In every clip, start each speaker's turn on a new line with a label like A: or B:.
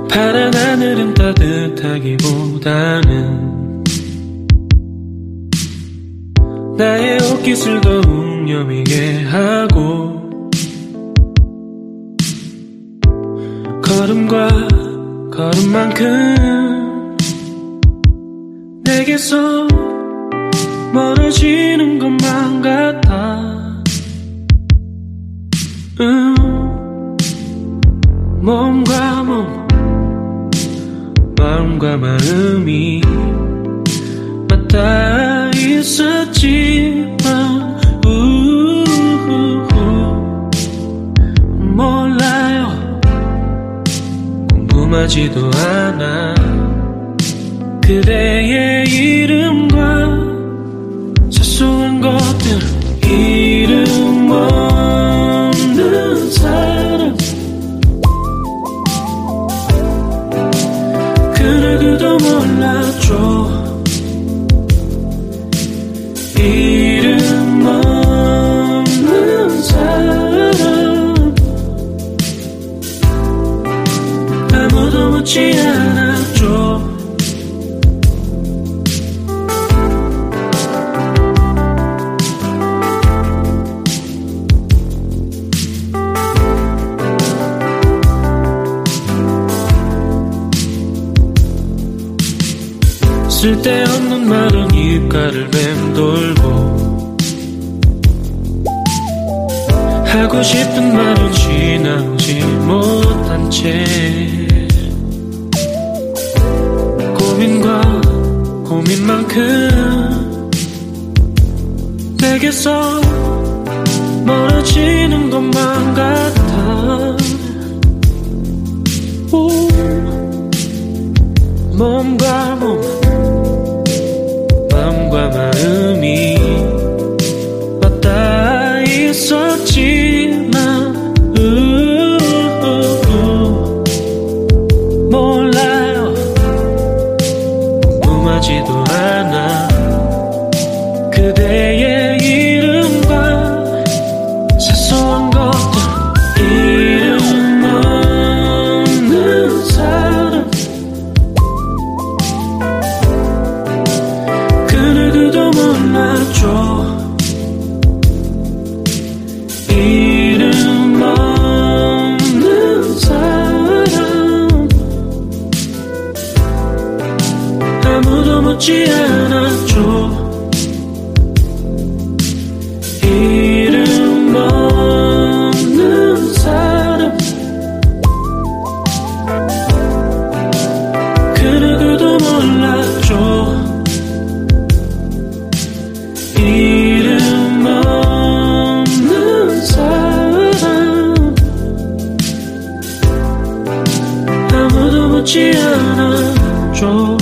A: 파란 하늘은 따뜻하기보다는 나의 옷깃을 더욱 여미게 하고 걸음과 걸음만큼 내게서 멀어지는 것만 같아. 몸과 몸, 마음과 마음이 맞닿아 있었지만 몰라요, 궁금하지도 않아. 그대의 이름과 사소한 것들, 이름 없는 사람, 그 누구도 몰라줘. 이름 없는 사람, 아무도 묻지 않아줘. 쓸데없는 말은 입가를 맴돌고 하고 싶은 말은 지나오지 못한 채 고민과 고민만큼 내게서 멀어지는 것만 같아. 몸과 몸, 마음과 마음이 맞닿아 있었지만 몰라요, 궁금하지도 않아. 그대의 이름과 사소한 것들, 이름 없는 사람, 그 누구도 몰라줘. 이름 없는 사람, 아무도 묻지 않아줘. 이름 없는 사람, 그 누구도 몰라줘. 이름 없는 사람, 아무도 묻지 않아줘.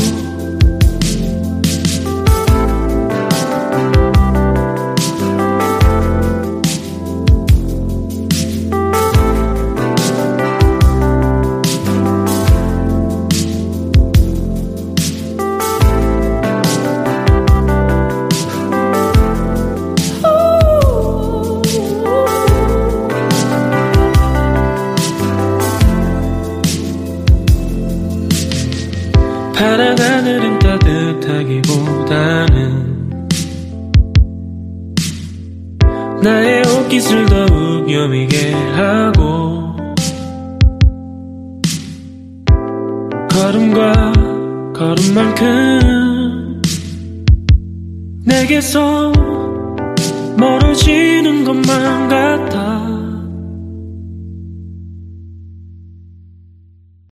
A: 파란 하늘은 따뜻하기보다는 나의 옷깃을 더욱 여미게 하고 걸음과 걸음만큼 내게서 멀어지는 것만 같아.